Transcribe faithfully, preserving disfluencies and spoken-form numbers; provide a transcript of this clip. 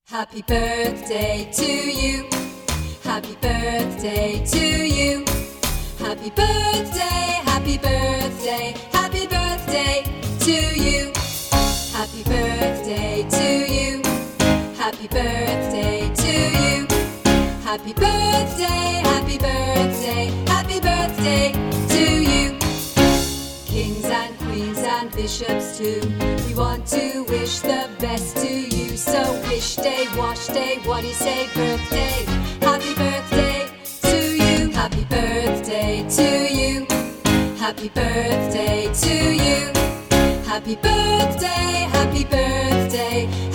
Happy birthday to you. Happy birthday to you. Happy birthday, happy birthday, happy birthday to you. Happy birthday to you. Happy birthday to you. Happy birthday, happy birthday, happy birthday to you. Kings and queens and bishops too, we want to wish the best to you. So wish day, wash day, what do you say? Birthday, happy birthday to you. Happy birthday to you. Happy birthday to you. Happy birthday, happy birthday,